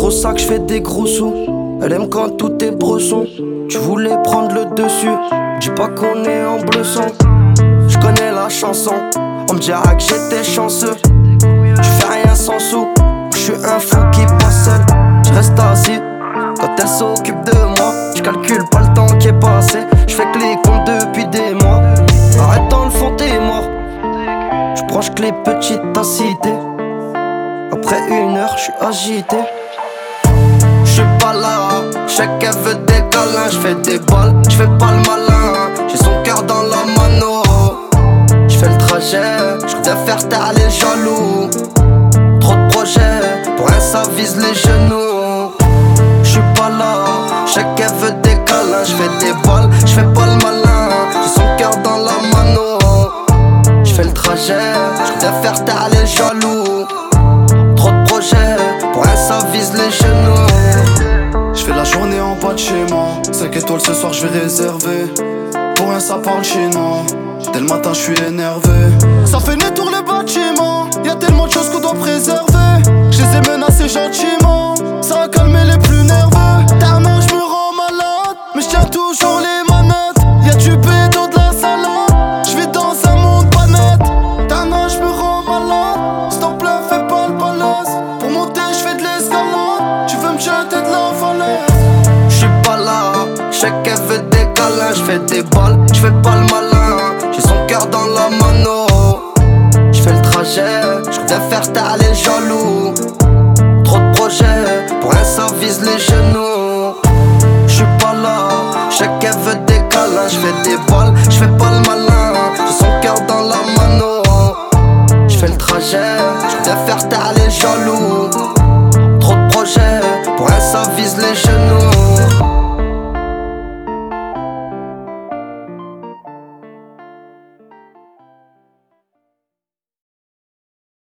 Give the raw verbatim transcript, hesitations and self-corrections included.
gros sac, j'fais des gros sous. Elle aime quand tout est bresson. Tu voulais prendre le dessus. Dis pas qu'on est en bleu sang. J'connais la chanson. On me dira que j'étais chanceux. Tu fais rien sans sous. J'suis un fou qui passe seul. J'reste assis quand elle s'occupe de moi. J'calcule pas le temps qui est passé. J'fais que les comptes depuis des mois. Arrête dans le fond t'es mort. J'branche que les petites t'as cité. Après une heure j'suis agité. J'suis pas là. J'sais qu'elle veut des câlins. J'fais des balles, j'fais pas le malin. J'ai son cœur dans la mano. J'fais le trajet, j'voudrais faire taire les jaloux. Trop de projets, pour un ça vise les genoux. J'suis pas là, j'sais qu'elle veut des câlins. J'fais des balles, j'fais pas le malin. J'ai son cœur dans la mano. J'fais le trajet, j'voudrais faire taire les jaloux. Trop de projets, pour un ça vise les genoux. J'fais la journée en bas de chez moi. cinq étoiles ce soir j'vais réserver. Pour un ça parle chinois. Dès le matin je suis énervé. Ça fait né tour les bâtiments. Y'a tellement de choses qu'on doit préserver. Je les ai menacés gentiment. Ça a calmé les plus nerveux. Tellement je me rends malade, mais je tiens toujours les manettes. Y'a du bédo de la salade. Je vis dans un monde pas net. Tellement je me rends malade. S'il te plaît fais pas le balèze. Pour monter je fais de l'escalade. Tu veux me jeter de la falaise. J'suis pas là, j'sais qu'elle veut des câlins. J'fais des balles, j'fais pas le malin. J'ai son cœur dans la mano. J'fais le trajet, j'voudrais faire taire les jaloux. Trop de projets, pour un ça vise les genoux. J'suis pas là, j'sais qu'elle veut des câlins. J'fais des balles, j'fais pas le malin.